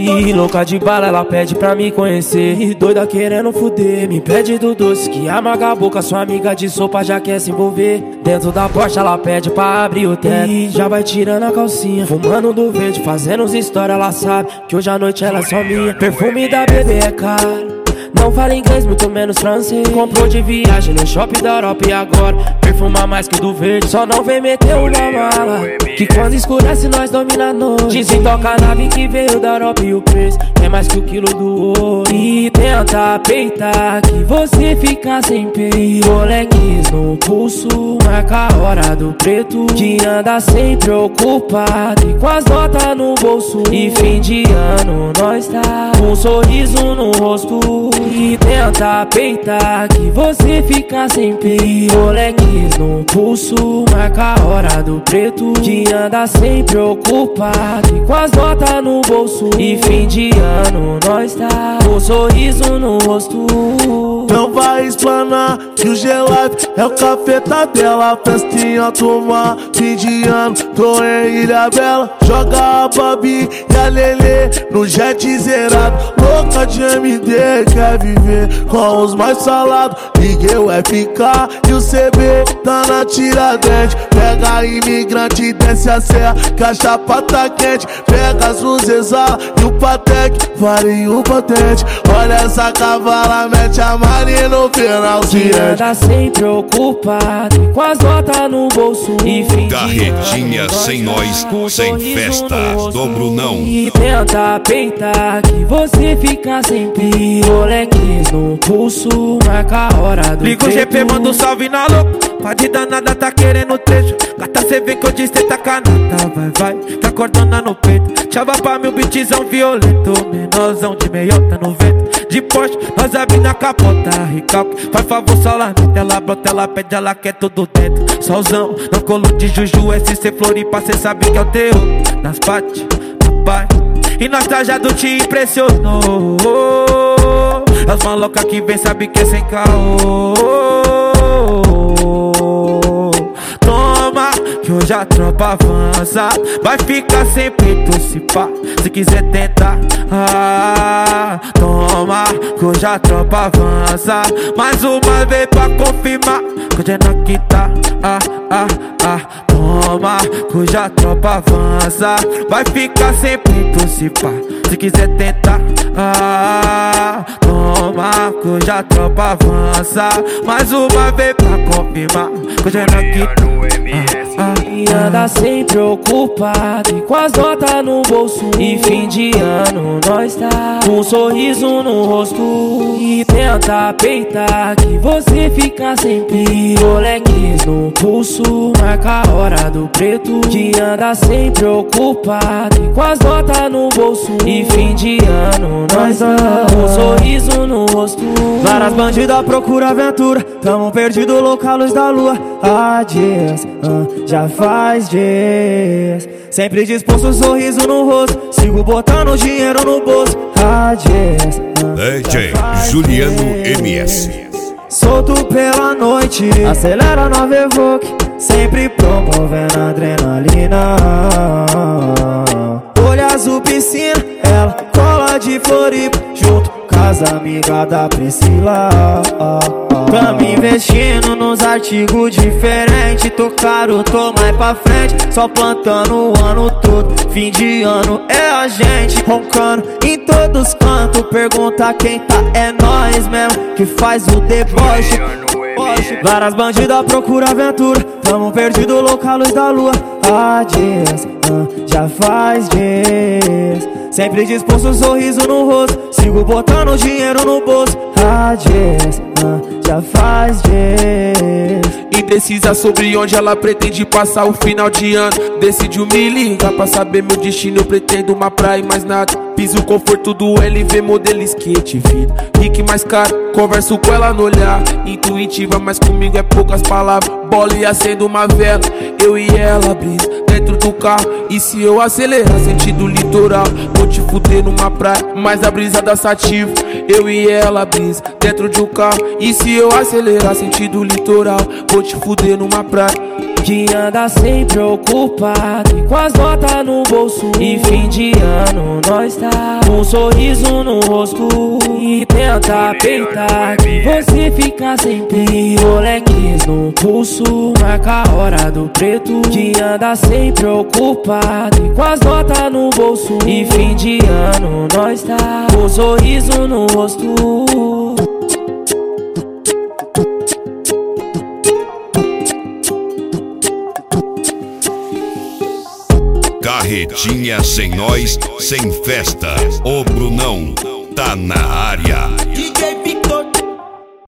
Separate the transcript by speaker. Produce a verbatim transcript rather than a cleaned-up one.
Speaker 1: E louca de bala, ela pede pra me conhecer. E doida querendo fuder, me pede do doce que amaga a boca, sua amiga de sopa já quer se envolver. Dentro da Porsche ela pede pra abrir o teto e já vai tirando a calcinha, fumando do verde, fazendo uns histórias. Ela sabe que hoje à noite ela é só minha. Perfume da bebê é caro, não fala inglês, muito menos francês. Comprou de viagem no shopping da Europa e agora perfuma mais que do verde. Só não vem meter uma mala, que quando escurece nós domina a noite. Desentoca a nave que veio da Europa e o preço é mais que o quilo do ouro. E tenta peitar que você fica sem peito. Rolex no pulso, marca a hora do preto, que anda sempre ocupado e com as notas no bolso. E fim de ano nós tá com um sorriso no rosto. E tenta peitar que você fica sem peito. Rolex no pulso, marca a hora do preto, que anda sempre ocupado e com as notas no bolso. E fim de ano nós tá com um sorriso no rosto.
Speaker 2: Não vai explanar que o G-Life é o cafeta dela. Festinha tomar, fim de ano, tô em Ilha Bela. Joga a Babi e a Lelê no jet zerado. Louca de M D, quer viver com os mais salados. Liguei o F K e o C B tá na Tiradentes. Pega a imigrante e desce a serra, que a chapa tá quente. Pega as luzes A e o Patek, vale o patente. Olha essa cavala, mete a Mari no finalzinho.
Speaker 1: Que anda sempre ocupado e com as notas no bolso. E fim
Speaker 3: Carretinha sem nós, sem festa do Brunão.
Speaker 1: E tenta peitar que você fica sem peito. Rolex no pulso, marca a hora do
Speaker 4: liga o G P, manda um salve na louca. Pode danada, tá querendo trecho. Gata, cê vê que eu disse tá canata. Vai, vai, tá cortando no peito. Chava pra meu beatzão violento. Menorzão de meiota no vento. De Porsche, nós abre na capota. Recalque, faz favor, só lá. Ela brota, ela pede, ela quer tudo dentro. Solzão, não colo de Juju, S C Floripa, cê sabe que é o teu. Nas pates, papai. E nós trajado te impressionou. As malocas que vem sabe que é sem caô. Toma, que hoje a tropa avança. Vai ficar sem peito se pá, se quiser tentar. Ah, toma, que hoje a tropa avança. Mais uma vez pra confirmar que hoje é não que tá. Ah, ah, ah, toma, que hoje a tropa avança. Vai ficar sem peito se pá, se quiser tentar. Ah, toma, que hoje a tropa avança. Mais uma vez pra confirmar que hoje é não que tá.
Speaker 1: Ah, ah, e anda sempre ocupado e com as notas no bolso. E fim de ano nós tá com um sorriso no rosto. E tenta peitar que você fica sem peito. Rolex no pulso, marca a hora do preto, que anda sempre ocupado e com as notas no bolso. E fim de ano nós tá com um sorriso no rosto.
Speaker 5: Várias bandidas procura aventura, tamo perdido louco à luz da lua. Há dias, ah, já faz dias, sempre disposto, um sorriso no rosto. Sigo botando dinheiro no bolso. Há dias, ah,
Speaker 3: D J Juliano M S.
Speaker 5: Solto pela noite, acelera nova Evoque, sempre promovendo adrenalina. Olho azul piscina, ela cola de Floripa, junto com as amigas da Priscila. Tamo investindo nos artigos diferentes. Tô caro, tô mais pra frente, só plantando o ano todo. Fim de ano é a gente roncando em todos os cantos. Pergunta quem tá, é nós mesmo que faz o deboche. Várias bandidas procura aventura, tamo perdido louco à luz da lua. Há dias, ah, já faz dias, sempre disposto, um sorriso no rosto. Sigo botando dinheiro no bolso. Há dias, ah, já faz dias.
Speaker 6: Indecisa sobre onde ela pretende passar o final de ano. Decidiu me ligar pra saber meu destino. Eu pretendo uma praia e mais nada. Piso conforto do L V, modelo skate, vida rica e mais caro, converso com ela no olhar. Intuitiva, mas comigo é poucas palavras. Bola e acendo uma vela, eu e ela brisa dentro do carro. E se eu acelerar sentido litoral, vou te fuder numa praia, mas a brisa da sativa. Eu e ela brisa dentro de um carro. E se eu acelerar sentido litoral, vou te fuder numa praia.
Speaker 1: que anda sem preocupado e com as notas no bolso. E fim de ano nós tá com um sorriso no rosto e tenta peitar que você fica sem ter. Rolex no pulso, marca a hora do preto, que anda sem preocupado e com as notas no bolso. E fim de ano nós tá com um sorriso no rosto.
Speaker 3: Carretinha sem nós, sem festa. O Brunão tá na área.
Speaker 7: D J Victor